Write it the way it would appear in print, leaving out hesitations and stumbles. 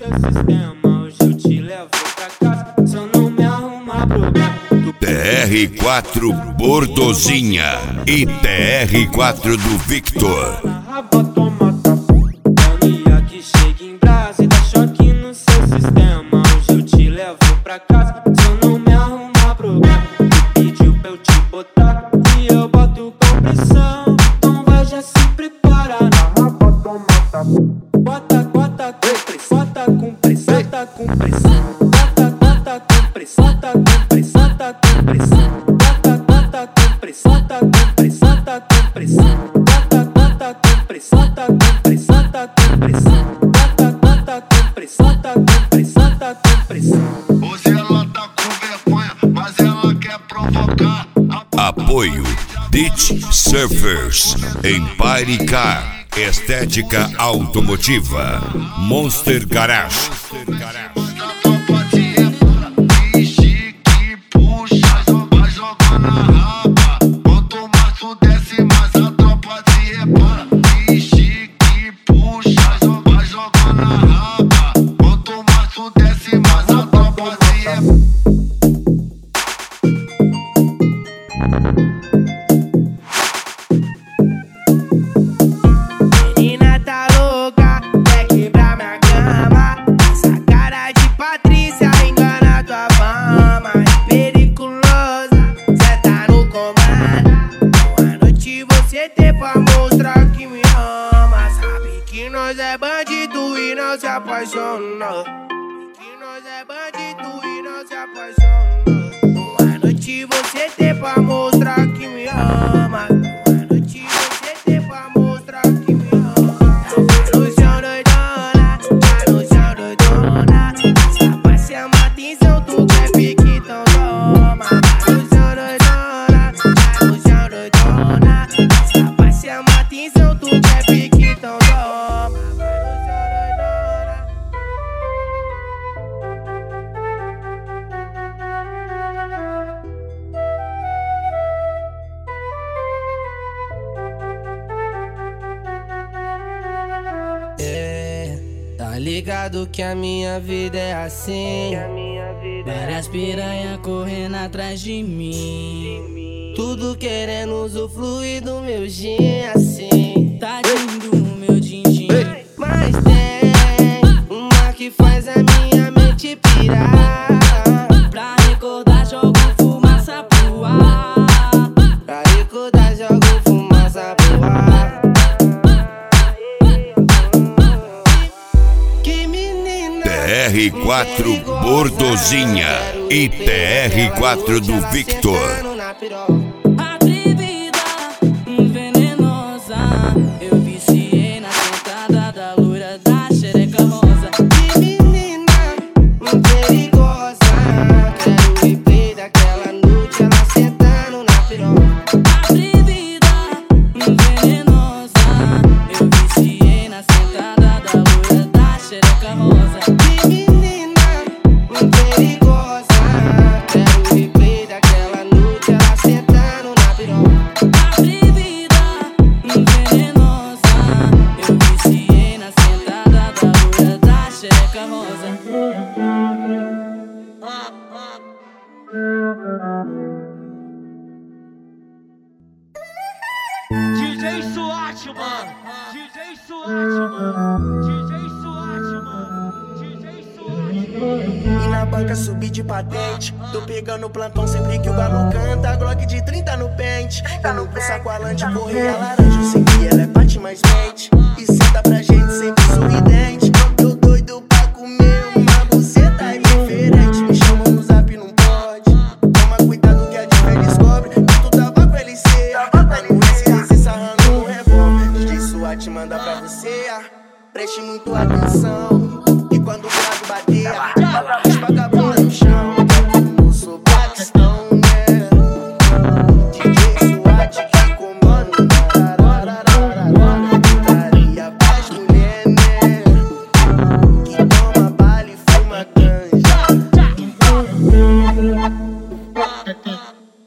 seu sistema, hoje eu te levo pra casa. Se eu não me arrumar problema. TR4 Bordozinha e TR4 do Victor. Mania que chega em brasa e dá choque no seu sistema, hoje eu te levo pra casa. Se eu não me arrumar problema. Tu pediu pra eu te botar e eu boto com pressão. Então vai, já se prepara. Bota com pressão, bota com pressão, bota com pressão, bota com pressão, bota com pressão, bota com pressão, bota com pressão, bota com pressão, bota com pressão, bota com pressão, bota com pressão, bota com pressão, bota com pressão, bota com pressão, bota com pressão. Hoje ela tá com vergonha, mas ela quer provocar. Apoio Ditch Surfers, Empire Car, Estética Automotiva, Monster Garage. Menina tá louca, quer quebrar minha cama. Essa cara de Patrícia engana tua fama. É periculosa, cê tá no comando. Boa noite você tem pra mostrar que me ama. Sabe que nós é bandido e não se apaixona. Que nós é bandido e não se apaixona. Boa noite você tem pra mostrar que me ama. Boa noite você tem pra mostrar que me ama. Tá no chão doidona, tá no chão doidona. Essa pra chamar atenção, tu quer pique, então toma. Tá no chão doidona, tá no chão doidona. Essa pra chamar atenção, tu quer pique, então toma. Tá no chão doidona. Tá ligado que a minha vida é assim. Várias piranha correndo atrás de mim, tudo querendo usufruir do meu gin assim. Tadinho do meu din-din. Mas tem uma que faz a minha mente pirar. Pra recordar jogo fumaça pro ar. Pra recordar jogo fumaça pro ar. TR4 Bordozinha e TR4 do Victor. Atrevida, venenosa, eu viciei na sentada da loira da xereca rosa. Que menina perigosa, quero o replay daquela noite, ela sentando na piroca. Atrevida, venenosa, eu viciei na sentada da loira da xereca rosa. Que menina perigosa, quero o replay daquela noite, ela sentando na piroca. Atrevida, venenosa, eu viciei na sentada da loira da xereca rosa. DJ SWAT, mano. DJ SWAT, mano. DJ SWAT, mano. DJ SWAT. E na banca subi de patente. Tô pegando plantão sempre que o galo canta. Glock de 30 no pente. Eu no pulso aqualante, correia laranja. Eu sei que ela é parte mais mente. E senta pra gente sempre sorridente. Tô doido pra comer uma buceta diferente. Me chamam no zap, não pode. Toma cuidado que a diva descobre que tu tava com LC. Tá no SDC sarrando no revólver. DJ SWAT manda pra você. Preste muito atenção.